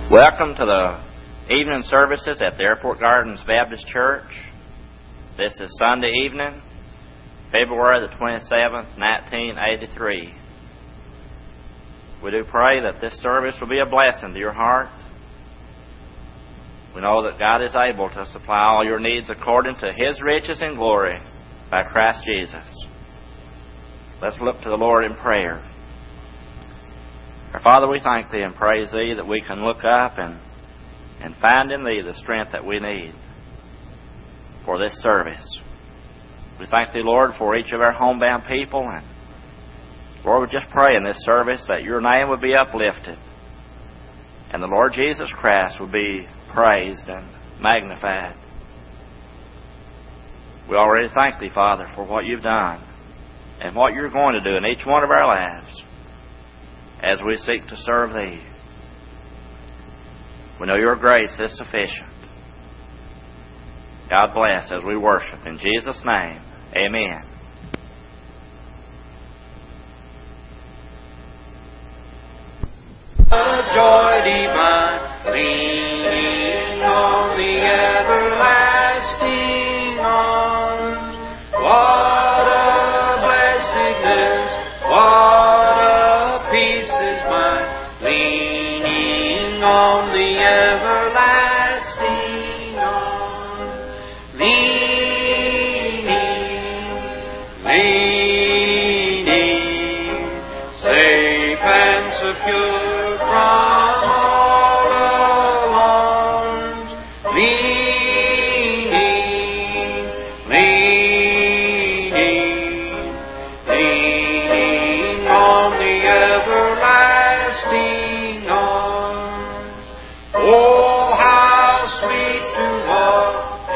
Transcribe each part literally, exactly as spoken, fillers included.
Welcome to the evening services at the Airport Gardens Baptist Church. This is Sunday evening, February the twenty-seventh, nineteen eighty-three. We do pray that this service will be a blessing to your heart. We know that God is able to supply all your needs according to His riches and glory by Christ Jesus. Let's look to the Lord in prayer. Our Father, we thank Thee and praise Thee that we can look up and, and find in Thee the strength that we need for this service. We thank Thee, Lord, for each of our homebound people. And Lord, we just pray in this service that Your name would be uplifted and the Lord Jesus Christ would be praised and magnified. We already thank Thee, Father, for what You've done and what You're going to do in each one of our lives as we seek to serve Thee. We know Your grace is sufficient. God bless as we worship. In Jesus' name, amen. A joy divine, leaning on the everlasting arms. What a blessedness, what a peace is mine, leaning on the everlasting arms. Leaning, leaning, safe and secure from all alarms. Leaning, leaning, leaning on the everlasting arms. Oh, how sweet to walk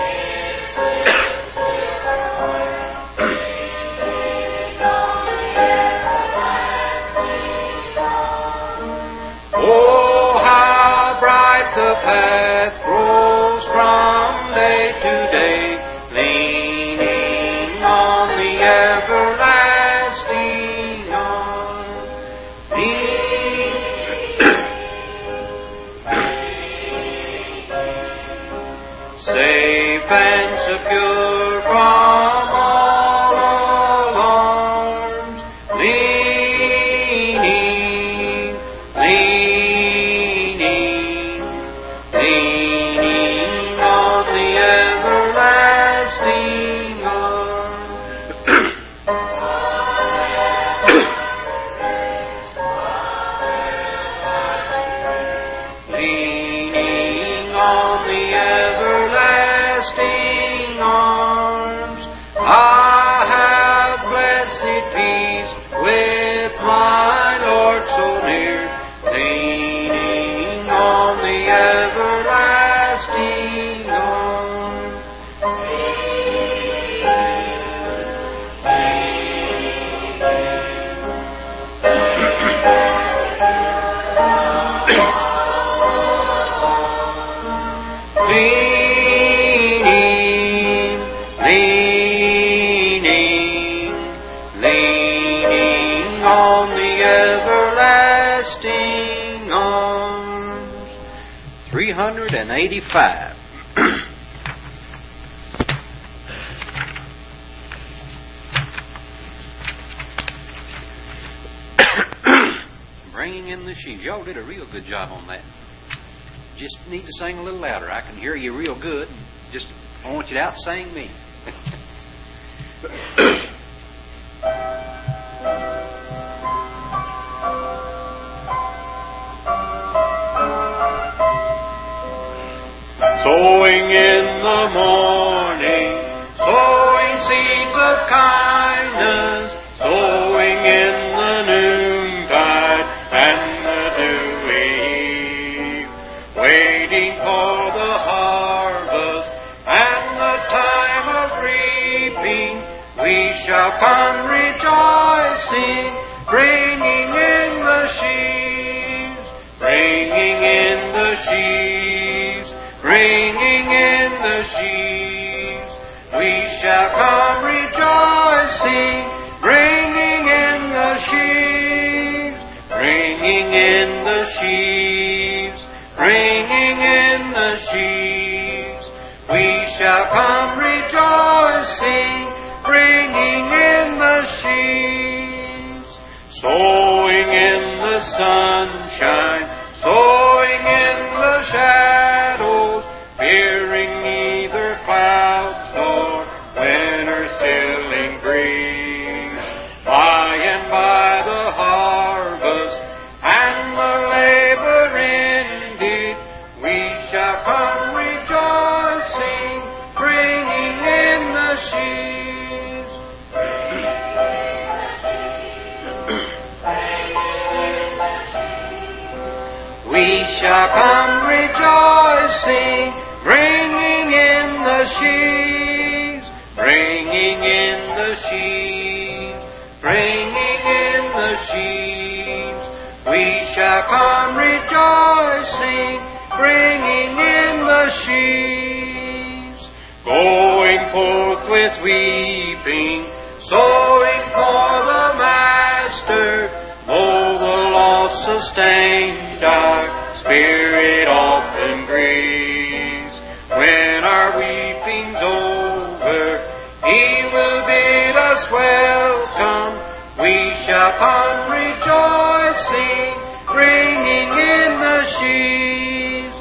Oh, how bright the path grows from day to day, leaning on the everlasting arms. Safe and secure from all alarms, leaning, leaning, leaning on the everlasting arms. Leaning on the everlasting arms, I have blessed peace with my Lord so near, leaning on the everlasting arms. Leaning, leaning, leaning on the everlasting arms. three hundred eighty-five. Bringing in the sheaves. Y'all did a real good job on that. Just need to sing a little louder. I can hear you real good. Just I want you to out-sing me. Sowing in the morning, sowing seeds of kindness, sowing in the noontide and the dewy eve, waiting for the harvest and the time of reaping. We shall come rejoicing, bringing in the sheaves, bringing in the sheaves, bringing in the sheaves. We shall come rejoicing, bringing in the sheaves, bringing in the sheaves, bringing in the sheaves. We shall come rejoicing, bringing in the sheaves. Sowing in the sunshine, sowing in the shadows, fearing neither clouds nor winter's chilling breeze. By and by the harvest and the labor ended, we shall come rejoicing, bringing in the sheaves. We shall come rejoicing, bringing in the sheaves, bringing in the sheaves, bringing in the sheaves. We shall come rejoicing, bringing in the sheaves. Going forth with weeping, sowing for the Master, though the loss sustained our spirit often grieves. When our weeping's over, He will bid us welcome. We shall come rejoicing, bringing in the sheaves.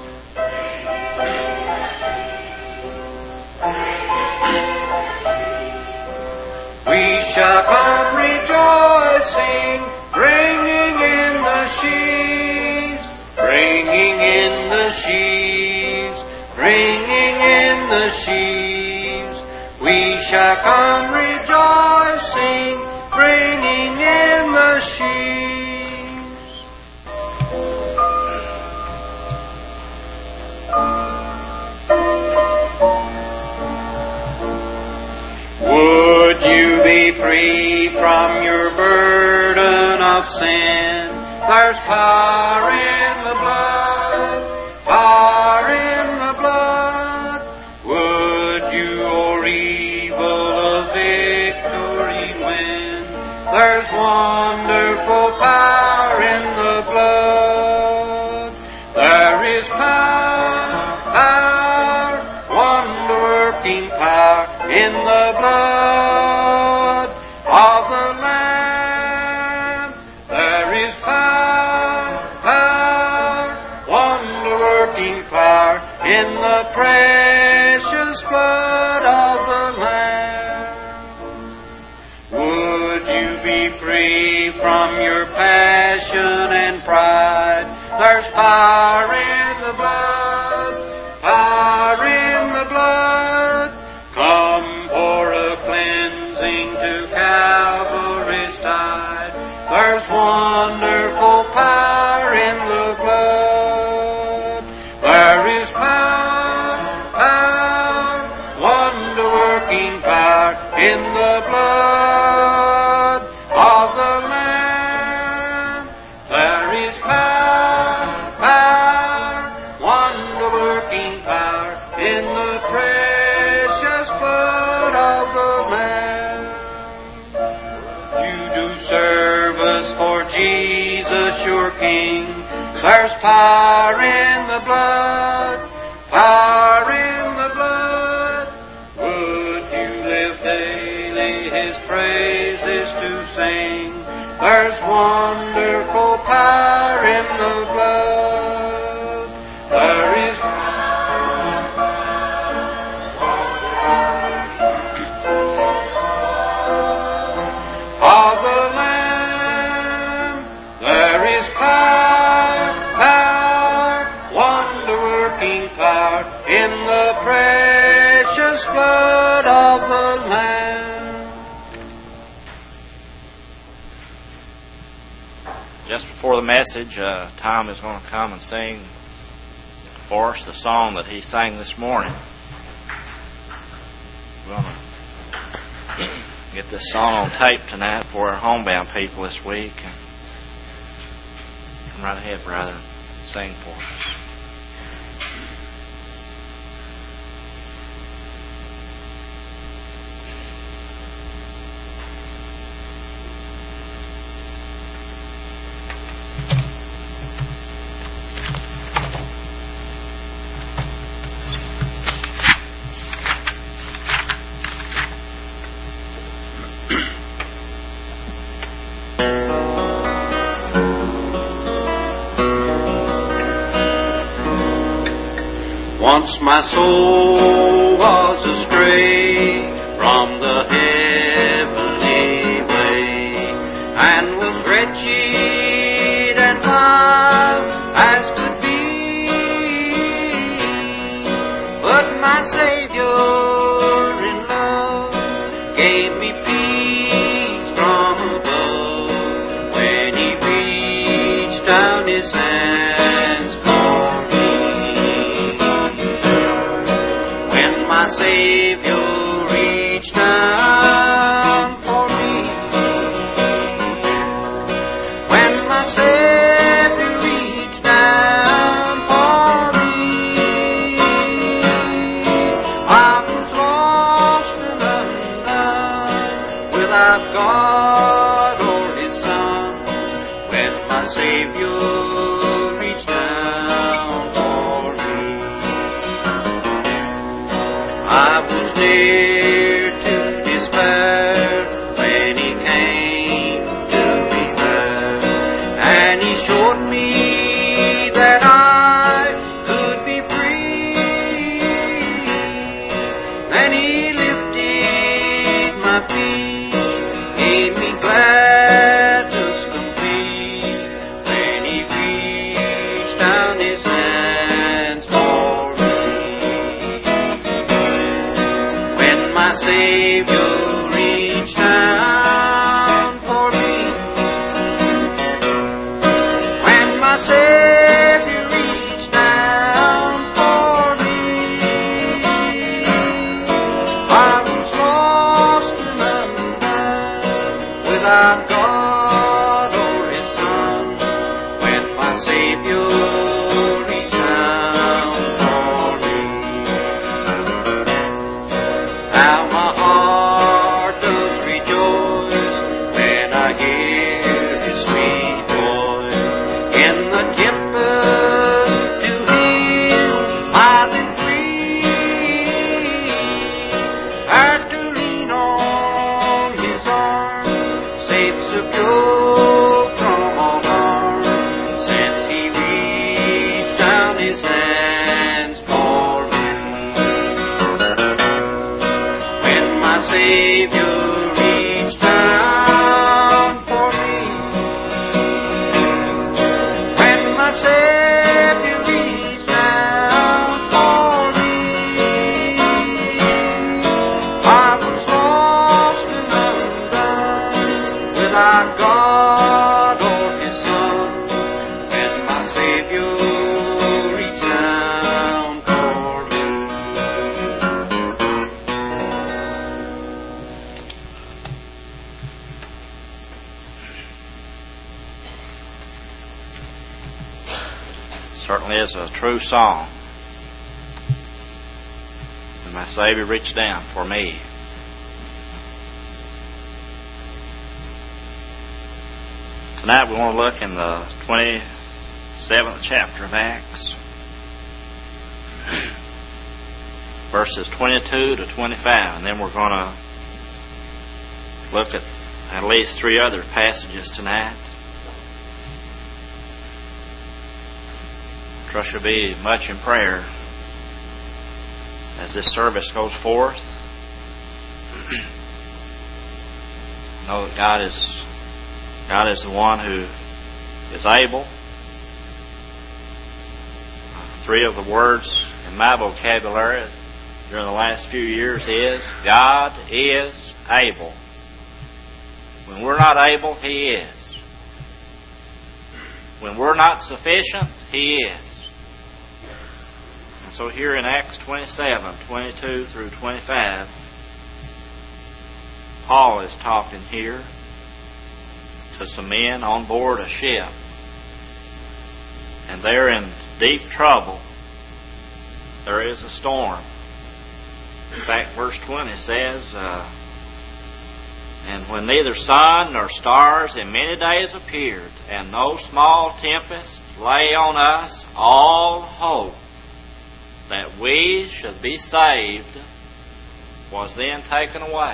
We shall come rejoicing, bringing in the sheaves, bringing in the sheaves, bringing in the sheaves. We shall come rejoicing, bringing in the sheaves. Would you be free from your burden of sin? There's power in the blood, power in the blood. Would you o'er evil a victory win? There's wonderful power in the blood. There is power, power, wonder-working power in the blood of the Lamb. There is power, power, wonder-working power in the precious blood of the Lamb. Would you be free from your passion and pride? There's power in the blood, power in the blood. Come for a cleansing to Calvary's tide. There's wonderful power in the blood. There is power, power, wonder-working power in the blood of the Lamb. There is power, power, wonder-working power in the precious blood of the Lamb. You do service for Jesus your King. There's power in the blood, power in the blood. Would you live daily His praises to sing? There's wonderful power in the blood. There is of the Lamb. There is power, power, wonder-working power in the precious blood of the Lamb. Just before the message, uh, Tom is going to come and sing for us the song that he sang this morning. We're going to get this song on tape tonight for our homebound people this week. Come right ahead, brother, and sing for us. Once my soul was astray from the heavenly way, and was wretched and wild as could be. But my Savior in love gave me peace from above when He reached down His hands for me. When my Savior reached down for me, when my Savior reached down for me, I was lost and undone without God or His Son. When my Savior reached down for me, I was near to despair when He came to me there, and He showed me that I could be free. Then He lifted my feet, gave me gladness complete when He reached down His hands for me. When my Savior reached down for me, when my Savior reached down for me, I was lost and undone without God or His Son. When my Savior reached down for me, how my heart does rejoice when I hear His sweet voice. In the tempest to Him I've been free, had to lean on His arm, safe, secure from all harm, since He reached down His hands for me. When my Savior reached down for me, when my Savior reached down for me, I was lost and undone without God or His Son. When my Savior reached down for me. Certainly is a true song. When my Savior reached down for me. Tonight we want to look in the twenty-seventh chapter of Acts, verses twenty-two to twenty-five, and then we're going to look at at least three other passages tonight. Trust you'll be much in prayer as this service goes forth. Know that God is God is the one who is able. Three of the words in my vocabulary during the last few years is God is able. When we're not able, He is. When we're not sufficient, He is. And so here in Acts twenty-seven, twenty-two through twenty-five, Paul is talking here to some men on board a ship. And they're in deep trouble. There is a storm. In fact, verse twenty says, uh, and when neither sun nor stars in many days appeared, and no small tempest lay on us, all hope that we should be saved was then taken away.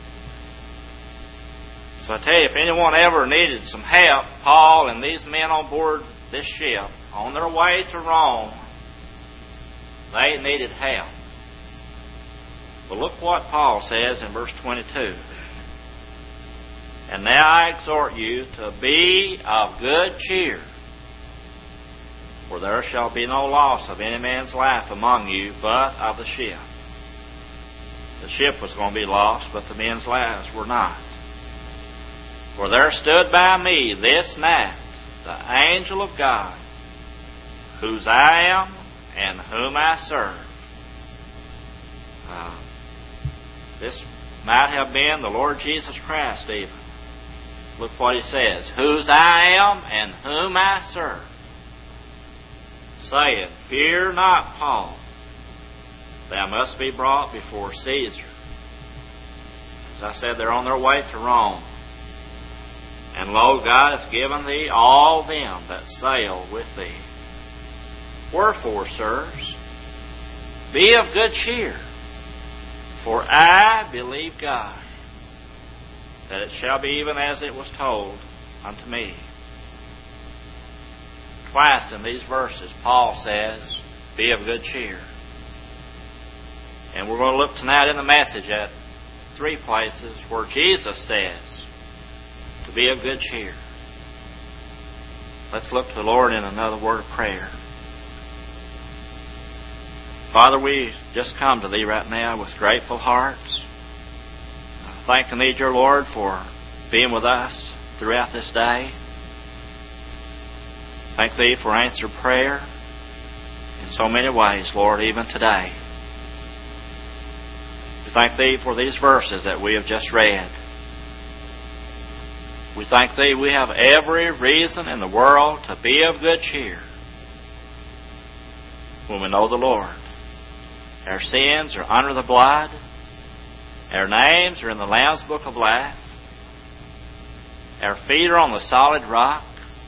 So I tell you, if anyone ever needed some help, Paul and these men on board this ship, on their way to Rome, They needed help. But look what Paul says in verse twenty-two. And now I exhort you to be of good cheer, for there shall be no loss of any man's life among you, but of the ship. The ship was going to be lost, but the men's lives were not. For there stood by me this night the angel of God, whose I am and whom I serve. Uh, this might have been the Lord Jesus Christ even. Look what he says. Whose I am and whom I serve. Saying, fear not, Paul. Thou must be brought before Caesar. As I said, they're on their way to Rome. And lo, God hath given thee all them that sail with thee. Wherefore, sirs, be of good cheer, for I believe God, that it shall be even as it was told unto me. Twice in these verses, Paul says, be of good cheer. And we're going to look tonight in the message at three places where Jesus says to be of good cheer. Let's look to the Lord in another word of prayer. Father, we just come to Thee right now with grateful hearts, thanking Thee, dear Lord, for being with us throughout this day. Thank Thee for answered prayer in so many ways, Lord, even today. We thank Thee for these verses that we have just read. We thank Thee we have every reason in the world to be of good cheer when we know the Lord. Our sins are under the blood. Our names are in the Lamb's Book of Life. Our feet are on the solid rock.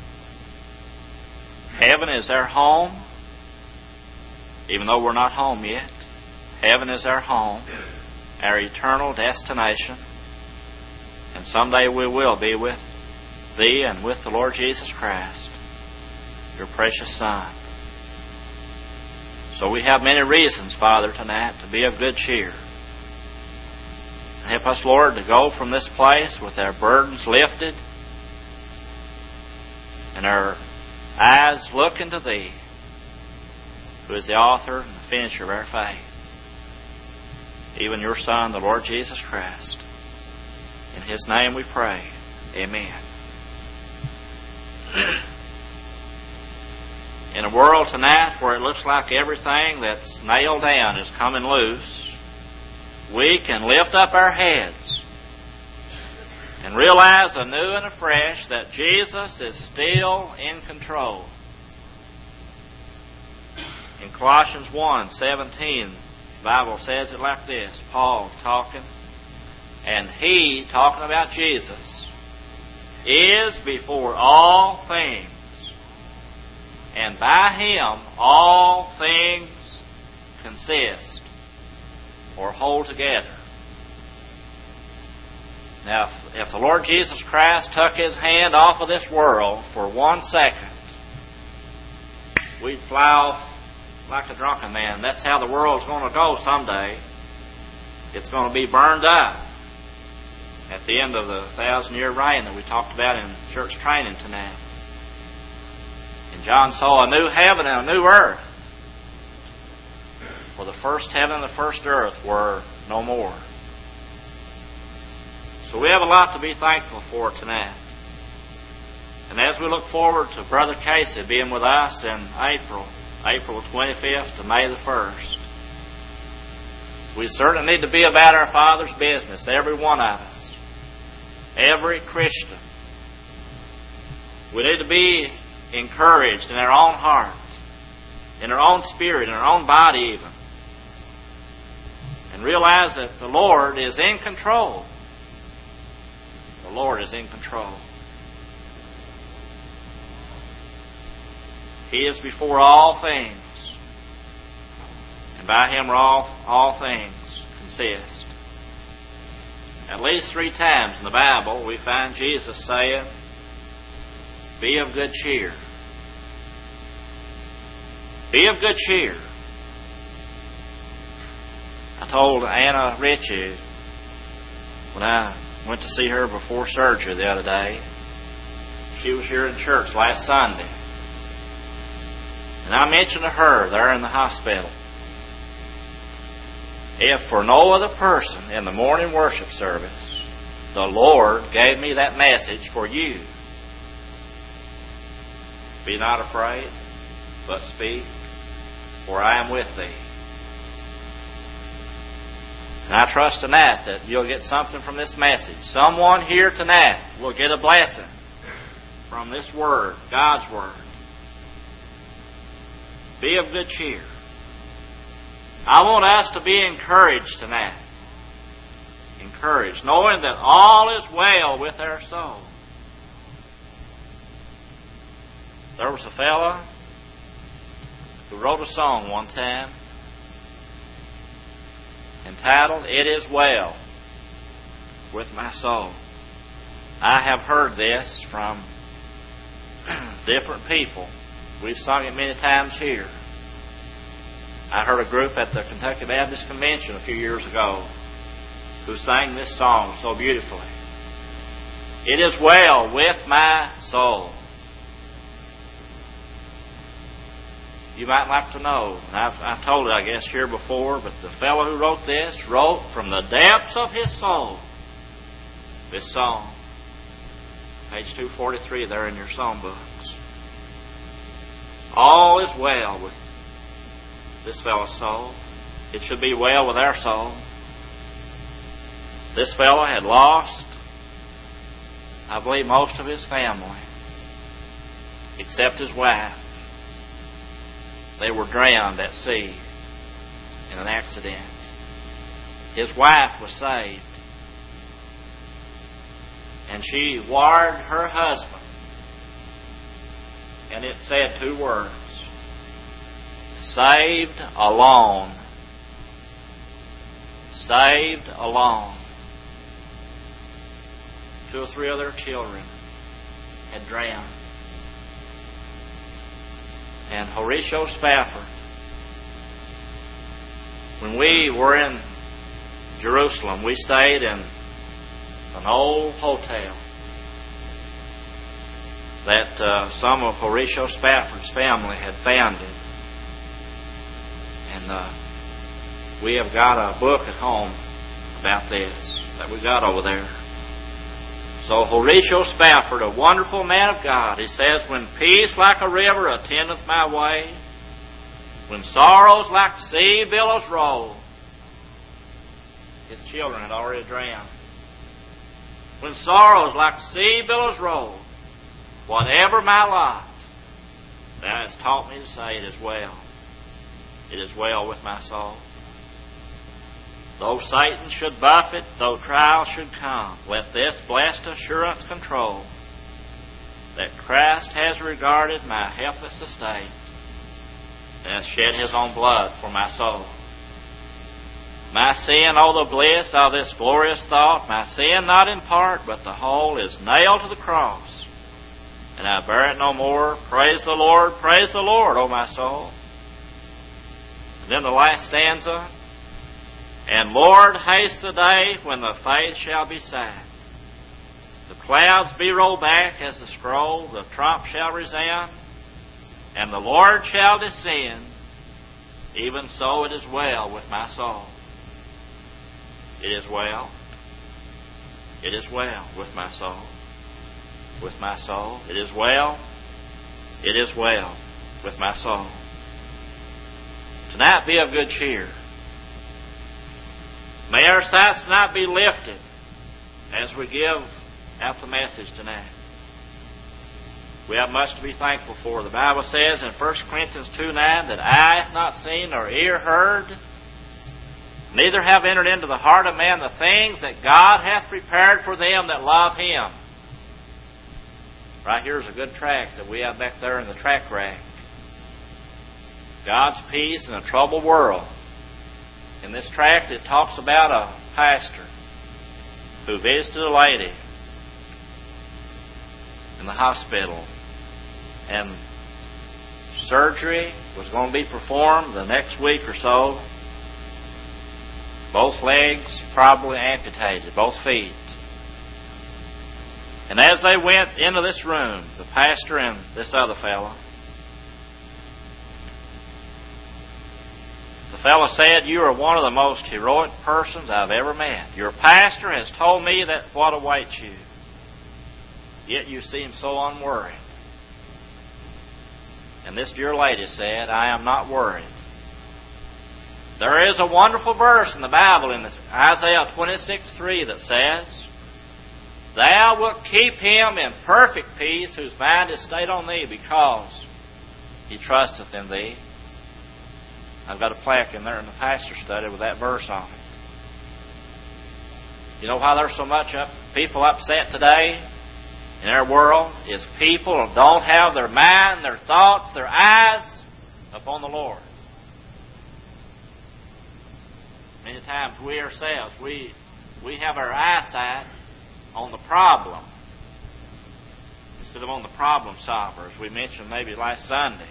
Heaven is our home. Even though we're not home yet, heaven is our home, our eternal destination. And someday we will be with Thee and with the Lord Jesus Christ, Your precious Son. So we have many reasons, Father, tonight to be of good cheer. Help us, Lord, to go from this place with our burdens lifted and our eyes looking to Thee, who is the author and the finisher of our faith, even Your Son, the Lord Jesus Christ. In His name we pray. Amen. In a world tonight where it looks like everything that's nailed down is coming loose, we can lift up our heads and realize anew and afresh that Jesus is still in control. In Colossians one seventeen, the Bible says it like this. Paul talking, and He, talking about Jesus, is before all things, and by Him all things consist or hold together. Now, if, if the Lord Jesus Christ took His hand off of this world for one second, we'd fly off like a drunken man. That's how the world's going to go someday. It's going to be burned up at the end of the thousand-year reign that we talked about in church training tonight. And John saw a new heaven and a new earth, for the first heaven and the first earth were no more. So we have a lot to be thankful for tonight. And as we look forward to Brother Casey being with us in April, April twenty-fifth to May the first, we certainly need to be about our Father's business, every one of us, every Christian. We need to be encouraged in our own heart, in our own spirit, in our own body even, and realize that the Lord is in control. The Lord is in control. He is before all things, and by Him are all, all things consist. At least three times in the Bible we find Jesus saying, be of good cheer. Be of good cheer. I told Anna Ritchie when I went to see her before surgery the other day, she was here in church last Sunday, and I mentioned to her there in the hospital, if for no other person in the morning worship service, the Lord gave me that message for you. Be not afraid, but speak, for I am with thee. And I trust tonight that you'll get something from this message. Someone here tonight will get a blessing from this Word, God's Word. Be of good cheer. I want us to be encouraged tonight. Encouraged, knowing that all is well with our soul. There was a fella who wrote a song one time entitled, "It Is Well With My Soul." I have heard this from different people. We've sung it many times here. I heard a group at the Kentucky Baptist Convention a few years ago who sang this song so beautifully. It is well with my soul. You might like to know, and I've, I've told it, I guess, here before, but the fellow who wrote this wrote from the depths of his soul this song. Page two forty-three there in your songbooks. All is well with this fellow's soul. It should be well with our soul. This fellow had lost, I believe, most of his family, except his wife. They were drowned at sea in an accident. His wife was saved, and she wired her husband, and it said two words: saved alone. Saved alone. Two or three other children had drowned. And Horatio Spafford, when we were in Jerusalem, we stayed in an old hotel that uh, some of Horatio Spafford's family had founded. And uh, we have got a book at home about this that we got over there. So Horatio Spafford, a wonderful man of God, he says, when peace like a river attendeth my way, when sorrows like sea billows roll. His children had already drowned. When sorrows like sea billows roll, whatever my lot, thou hast taught me to say, it is well. It is well with my soul. Though Satan should buffet, though trials should come, let this blessed assurance control, that Christ has regarded my helpless estate, and has shed His own blood for my soul. My sin, oh the bliss of this glorious thought, my sin not in part, but the whole, is nailed to the cross, and I bear it no more. Praise the Lord, praise the Lord, O my soul. And then the last stanza, and Lord, haste the day when the face shall be sad. The clouds be rolled back as the scroll, the trump shall resound, and the Lord shall descend. Even so it is well with my soul. It is well. It is well with my soul. With my soul. It is well. It is well with my soul. Tonight be of good cheer. May our sights tonight be lifted as we give out the message tonight. We have much to be thankful for. The Bible says in First Corinthians two nine that eye hath not seen nor ear heard, neither have entered into the heart of man the things that God hath prepared for them that love Him. Right here is a good tract that we have back there in the tract rack. God's peace in a troubled world. In this tract, it talks about a pastor who visited a lady in the hospital, and surgery was going to be performed the next week or so, both legs probably amputated, both feet. And as they went into this room, the pastor and this other fellow, the fellow said, "You are one of the most heroic persons I've ever met. Your pastor has told me that what awaits you. Yet you seem so unworried." And this dear lady said, "I am not worried. There is a wonderful verse in the Bible in Isaiah twenty-six three that says, 'Thou wilt keep him in perfect peace whose mind is stayed on thee because he trusteth in thee.'" I've got a plaque in there in the pastor study with that verse on it. You know why there's so much up, people upset today in our world? Is people don't have their mind, their thoughts, their eyes upon the Lord. Many times we ourselves, we we have our eyesight on the problem instead of on the problem solver, as we mentioned maybe last Sunday.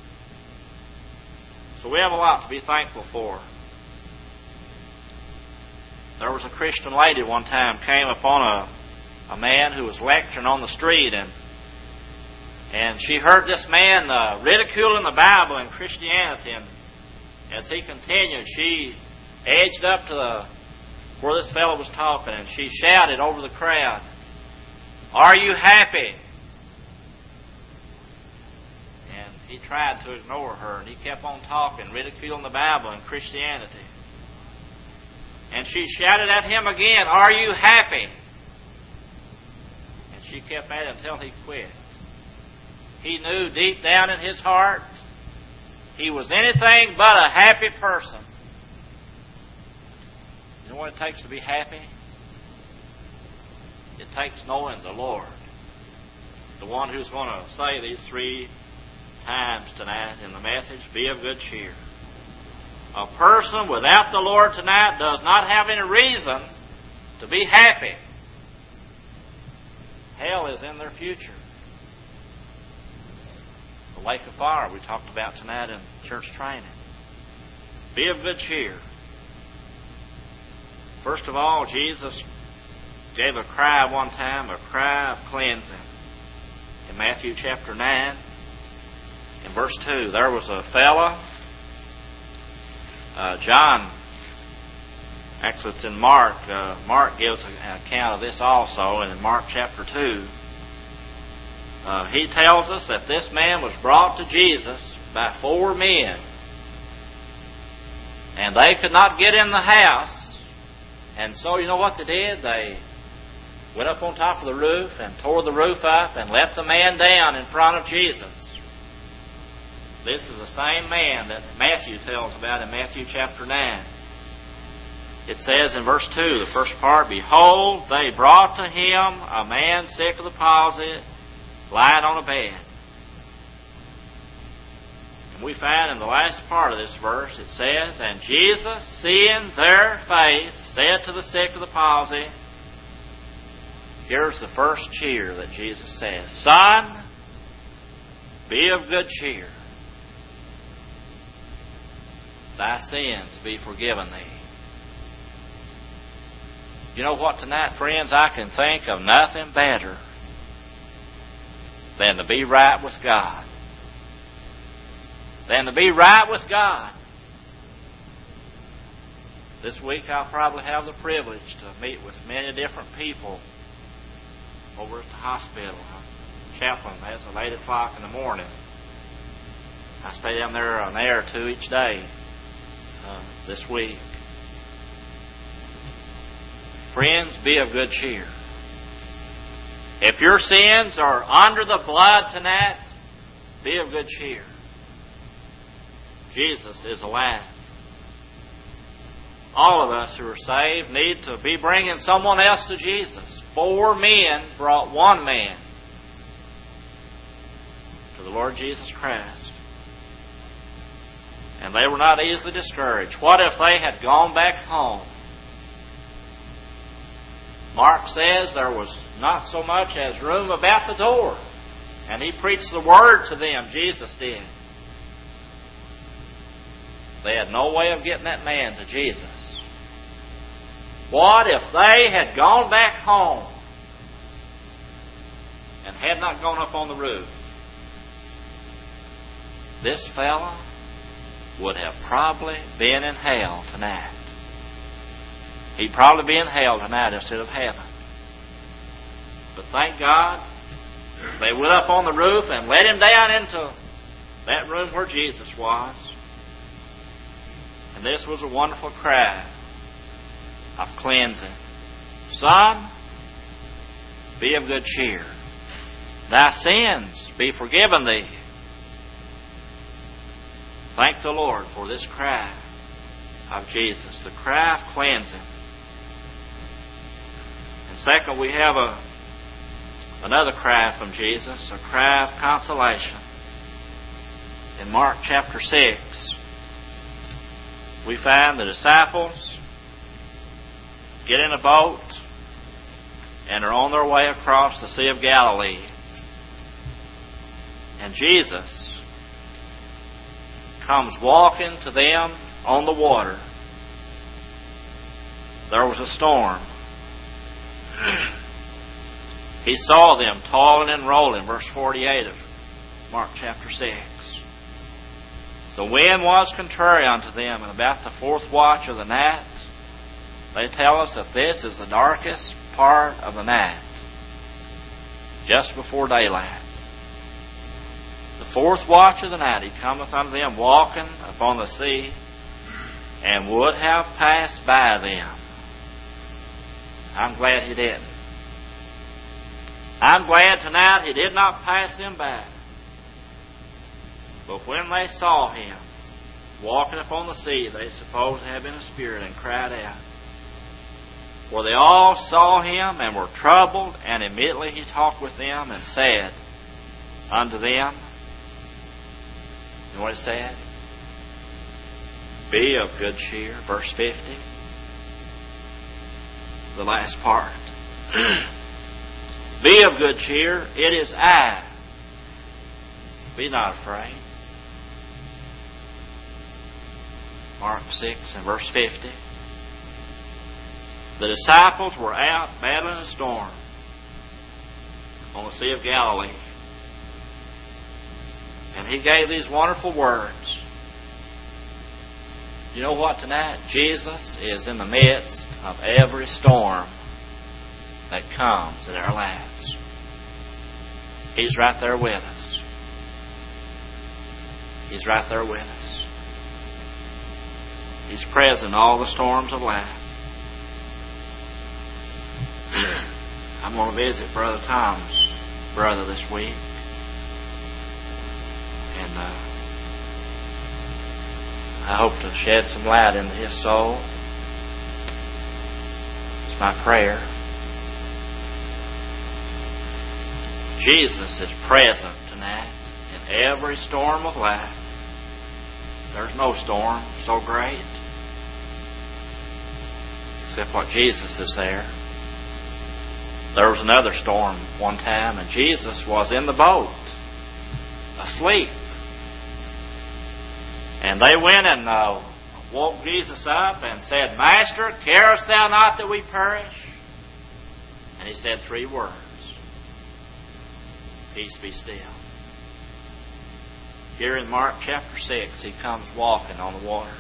So we have a lot to be thankful for. There was a Christian lady one time came upon a, a man who was lecturing on the street, and and she heard this man uh, ridiculing the Bible and Christianity, and as he continued, she edged up to the where this fellow was talking, and she shouted over the crowd, "Are you happy?" And he tried to ignore her, and he kept on talking, ridiculing the Bible and Christianity. And she shouted at him again, "Are you happy?" And she kept at it until he quit. He knew deep down in his heart he was anything but a happy person. You know what it takes to be happy? It takes knowing the Lord. The one who's going to say these three times tonight in the message, be of good cheer. A person without the Lord tonight does not have any reason to be happy. Hell is in their future. The lake of fire we talked about tonight in church training. Be of good cheer. First of all, Jesus gave a cry one time, a cry of cleansing. In Matthew chapter nine, in verse two, there was a fellow, uh, John, actually it's in Mark, uh, Mark gives an account of this also, and in Mark chapter two, uh, he tells us that this man was brought to Jesus by four men, and they could not get in the house. And so you know what they did? They went up on top of the roof and tore the roof up and let the man down in front of Jesus. This is the same man that Matthew tells about in Matthew chapter nine. It says in verse two, the first part, "Behold, they brought to him a man sick of the palsy, lying on a bed." And we find in the last part of this verse, it says, "And Jesus, seeing their faith, said to the sick of the palsy," here's the first cheer that Jesus says, "Son, be of good cheer. Thy sins be forgiven thee." You know what tonight, friends? I can think of nothing better than to be right with God. Than to be right with God. This week I'll probably have the privilege to meet with many different people over at the hospital. Chaplain has at eight o'clock in the morning. I stay down there an hour or two each day uh, this week. Friends, be of good cheer. If your sins are under the blood tonight, be of good cheer. Jesus is alive. All of us who are saved need to be bringing someone else to Jesus. Four men brought one man to the Lord Jesus Christ. And they were not easily discouraged. What if they had gone back home? Mark says there was not so much as room about the door. And he preached the word to them, Jesus did. They had no way of getting that man to Jesus. What if they had gone back home and had not gone up on the roof? This fella would have probably been in hell tonight. He'd probably be in hell tonight instead of heaven. But thank God, they went up on the roof and let him down into that room where Jesus was. And this was a wonderful cry of cleansing. Son, be of good cheer. Thy sins be forgiven thee. Thank the Lord for this cry of Jesus, the cry of cleansing. And second, we have a another cry from Jesus, a cry of consolation. In Mark chapter six, we find the disciples get in a boat and are on their way across the Sea of Galilee. And Jesus comes walking to them on the water. There was a storm. He saw them toiling and rolling, verse forty-eight of Mark chapter six. The wind was contrary unto them, and about the fourth watch of the night, they tell us that this is the darkest part of the night, just before daylight. The fourth watch of the night, He cometh unto them walking upon the sea, and would have passed by them. I'm glad He didn't. I'm glad tonight He did not pass them by. But when they saw Him walking upon the sea, they supposed to have been a spirit and cried out. For they all saw Him and were troubled, and immediately He talked with them and said unto them, you know what He said? Be of good cheer, verse fifty. The last part. Be of good cheer, it is I. Be not afraid. Mark six and verse fifty. The disciples were out battling a storm on the Sea of Galilee. And He gave these wonderful words. You know what tonight? Jesus is in the midst of every storm that comes in our lives. He's right there with us. He's right there with us. He's present in all the storms of life. I'm going to visit Brother Tom's brother this week. And uh, I hope to shed some light into his soul. It's my prayer. Jesus is present tonight in every storm of life. There's no storm so great except what Jesus is there. There was another storm one time, and Jesus was in the boat, asleep. And they went and uh, woke Jesus up and said, Master, carest thou not that we perish? And He said three words. Peace be still. Here in Mark chapter six, He comes walking on the water.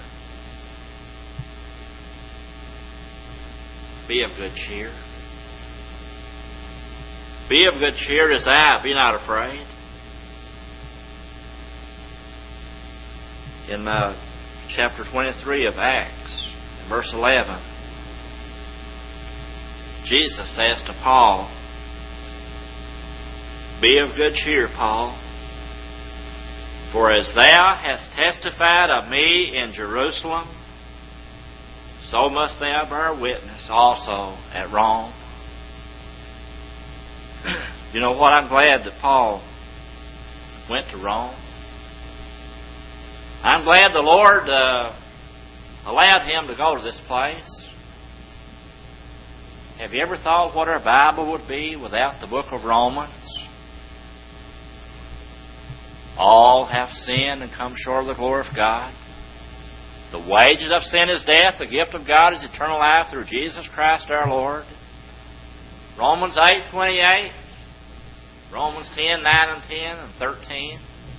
Be of good cheer. Be of good cheer as I, be not afraid. In uh, chapter twenty-three of Acts, verse eleven, Jesus says to Paul, Be of good cheer, Paul, for as thou hast testified of me in Jerusalem, so must thou bear witness also at Rome. You know what? I'm glad that Paul went to Rome. I'm glad the Lord uh, allowed him to go to this place. Have you ever thought what our Bible would be without the book of Romans? All have sinned and come short of the glory of God. The wages of sin is death. The gift of God is eternal life through Jesus Christ our Lord. Romans eight twenty-eight. Romans ten, nine and ten and thirteen.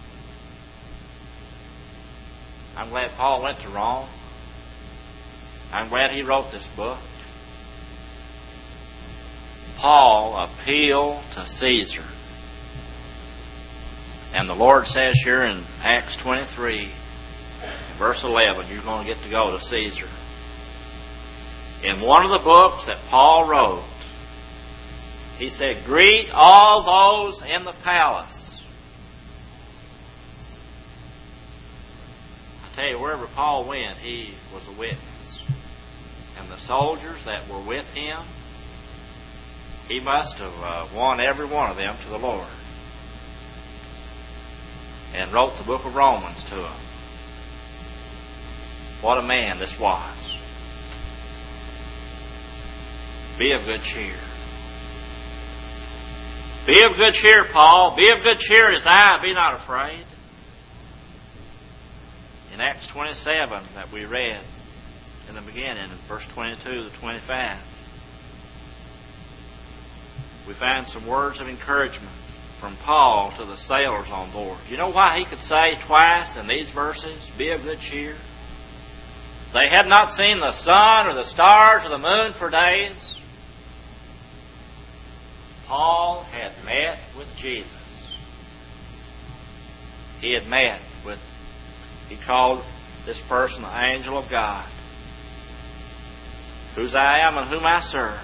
I'm glad Paul went to Rome. I'm glad he wrote this book. Paul appealed to Caesar. And the Lord says here in Acts twenty-three, verse eleven, you're going to get to go to Caesar. In one of the books that Paul wrote, he said, greet all those in the palace. I tell you, wherever Paul went, he was a witness. And the soldiers that were with him, he must have uh, won every one of them to the Lord. And wrote the book of Romans to them. What a man this was. Be of good cheer. Be of good cheer, Paul. Be of good cheer as I. Be not afraid. In Acts twenty-seven that we read in the beginning, in verse twenty-two to twenty-five, we find some words of encouragement from Paul to the sailors on board. You know why he could say twice in these verses, be of good cheer? They had not seen the sun or the stars or the moon for days. Paul had met with Jesus. He had met with, he called this person the angel of God, whose I am and whom I serve.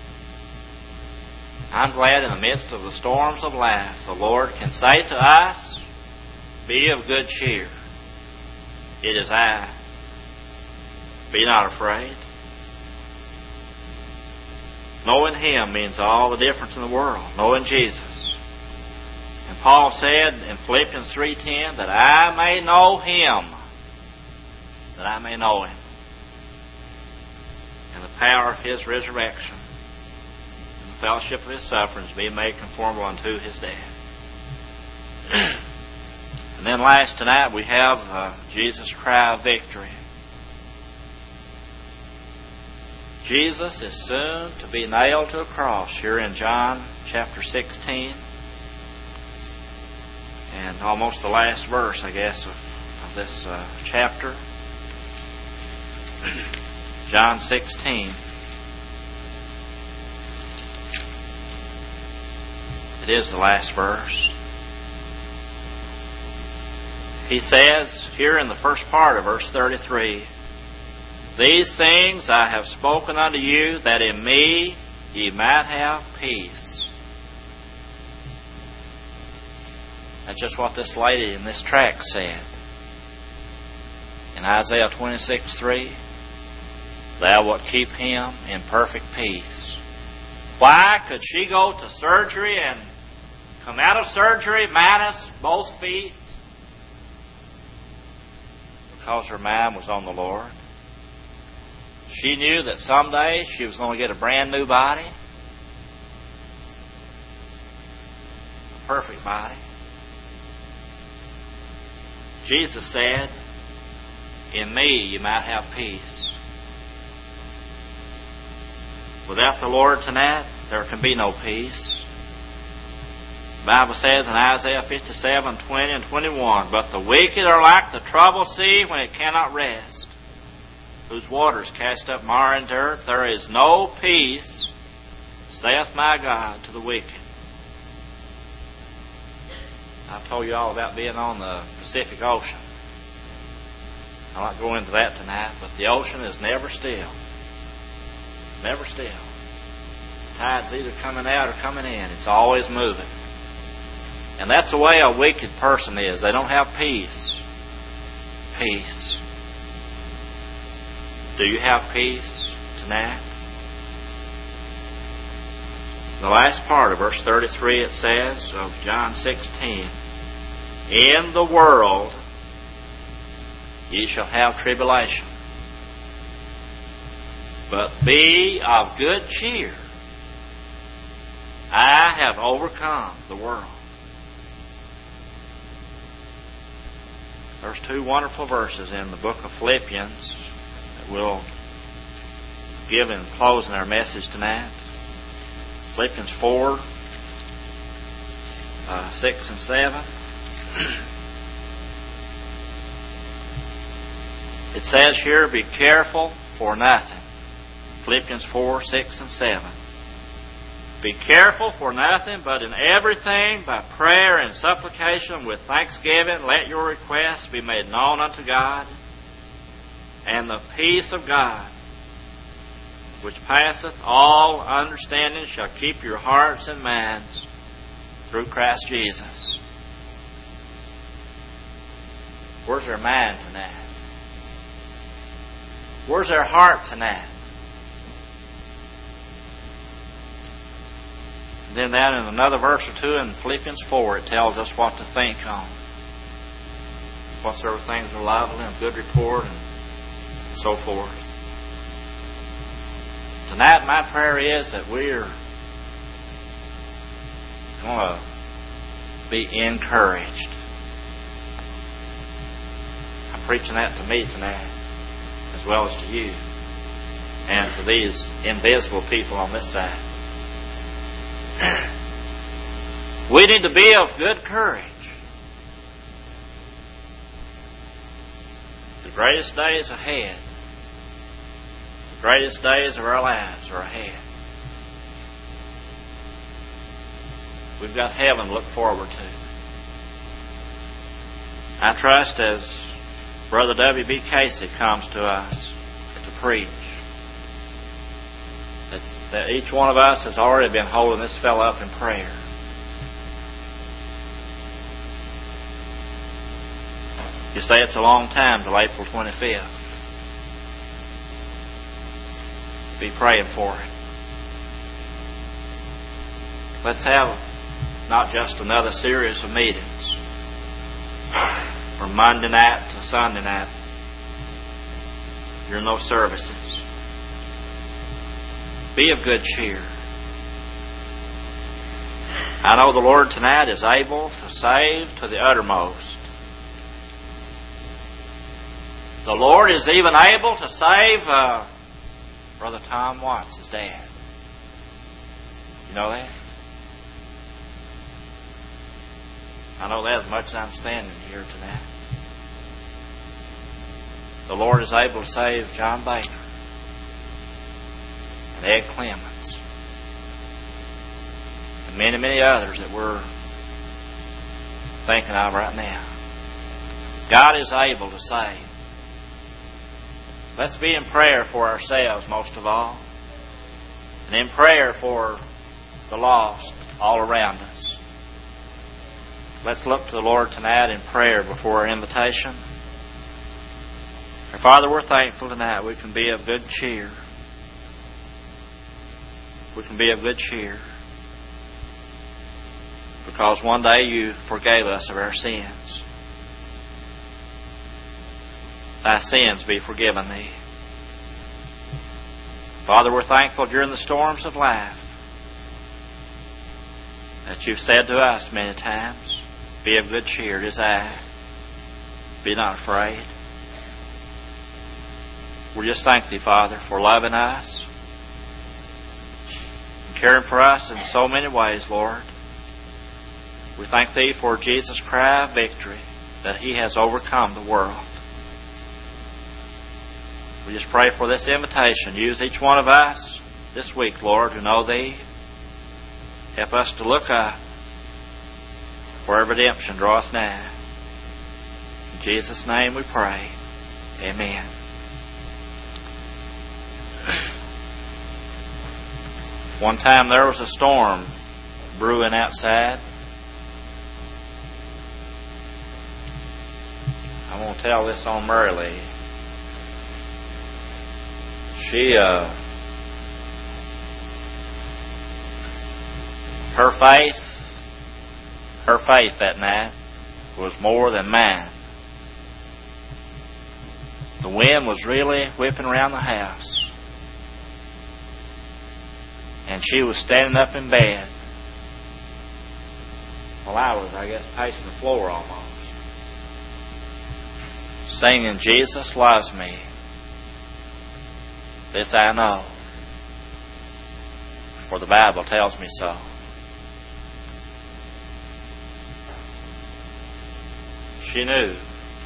I'm glad in the midst of the storms of life, the Lord can say to us, be of good cheer. It is I. Be not afraid. Knowing Him means all the difference in the world. Knowing Jesus. And Paul said in Philippians three ten, that I may know Him. That I may know Him. And the power of His resurrection. And the fellowship of His sufferings, being made conformable unto His death. And then last tonight we have uh, Jesus' cry of victory. Jesus is soon to be nailed to a cross here in John chapter sixteen. And almost the last verse, I guess, of, of this uh, chapter. John sixteen. It is the last verse. He says here in the first part of verse thirty-three, these things I have spoken unto you, that in me ye might have peace. That's just what this lady in this tract said. In Isaiah twenty-six three, thou wilt keep him in perfect peace. Why could she go to surgery and come out of surgery minus both feet? Because her mind was on the Lord. She knew that someday she was going to get a brand new body. A perfect body. Jesus said, in me you might have peace. Without the Lord tonight, there can be no peace. The Bible says in Isaiah fifty-seven twenty and twenty-one, but the wicked are like the troubled sea when it cannot rest, whose waters cast up mire and dirt. There is no peace, saith my God, to the wicked. I've told you all about being on the Pacific Ocean. I'll not go into that tonight, but the ocean is never still. It's never still. The tide's either coming out or coming in. It's always moving. And that's the way a wicked person is. They don't have peace. Peace. Do you have peace tonight? The last part of verse thirty-three, it says, of John sixteen, in the world ye shall have tribulation, but be of good cheer. I have overcome the world. There's two wonderful verses in the book of Philippians that we'll give in closing our message tonight. Philippians four, uh, six and seven. It says here, be careful for nothing. Philippians four, six and seven. Be careful for nothing, but in everything, by prayer and supplication with thanksgiving, let your requests be made known unto God. And the peace of God, which passeth all understanding, shall keep your hearts and minds through Christ Jesus. Where's our mind tonight? Where's our heart tonight? Then that in another verse or two in Philippians four, it tells us what to think on. Whatsoever things are lovely and of good report and so forth. Tonight my prayer is that we're going to be encouraged. I'm preaching that to me tonight as well as to you and to these invisible people on this side. We need to be of good courage. The greatest days ahead, the greatest days of our lives are ahead. We've got heaven to look forward to. I trust as Brother W B Casey comes to us to preach, that, that each one of us has already been holding this fellow up in prayer. You say it's a long time till April twenty-fifth. Be praying for it. Let's have not just another series of meetings from Monday night to Sunday night. You're in those services. Be of good cheer. I know the Lord tonight is able to save to the uttermost. The Lord is even able to save uh, Brother Tom Watts, his dad. You know that? I know that as much as I'm standing here tonight. The Lord is able to save John Baker and Ed Clements and many, many others that we're thinking of right now. God is able to save. Let's be in prayer for ourselves most of all, and in prayer for the lost all around us. Let's look to the Lord tonight in prayer before our invitation. Our Father, we're thankful tonight we can be of good cheer. We can be of good cheer because one day you forgave us of our sins. Thy sins be forgiven thee. Father, we're thankful during the storms of life that you've said to us many times, be of good cheer, it is I. Be not afraid. We just thank thee, Father, for loving us and caring for us in so many ways, Lord. We thank thee for Jesus' cry of victory, that he has overcome the world. We just pray for this invitation. Use each one of us this week, Lord, who know thee. Help us to look up for our redemption draweth nigh. In Jesus' name we pray. Amen. One time there was a storm brewing outside. I'm going to tell this on Mary Lee. She, uh, her faith, her faith that night was more than mine. The wind was really whipping around the house. And she was standing up in bed. Well, I was, I guess, pacing the floor almost. singing, Jesus loves me. This I know, for the Bible tells me so. She knew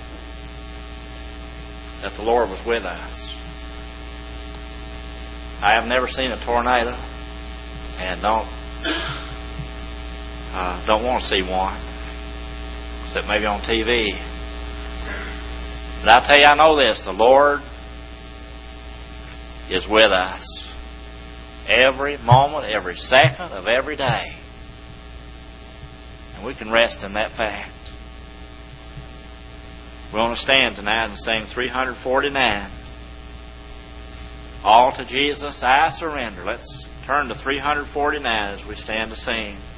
that the Lord was with us. I have never seen a tornado, and don't uh, don't want to see one, except maybe on T V. But I tell you, I know this: the Lord is with us every moment, every second of every day, and we can rest in that fact. We want to stand tonight and sing three forty-nine. All to Jesus I surrender. Let's turn to three forty-nine as we stand to sing.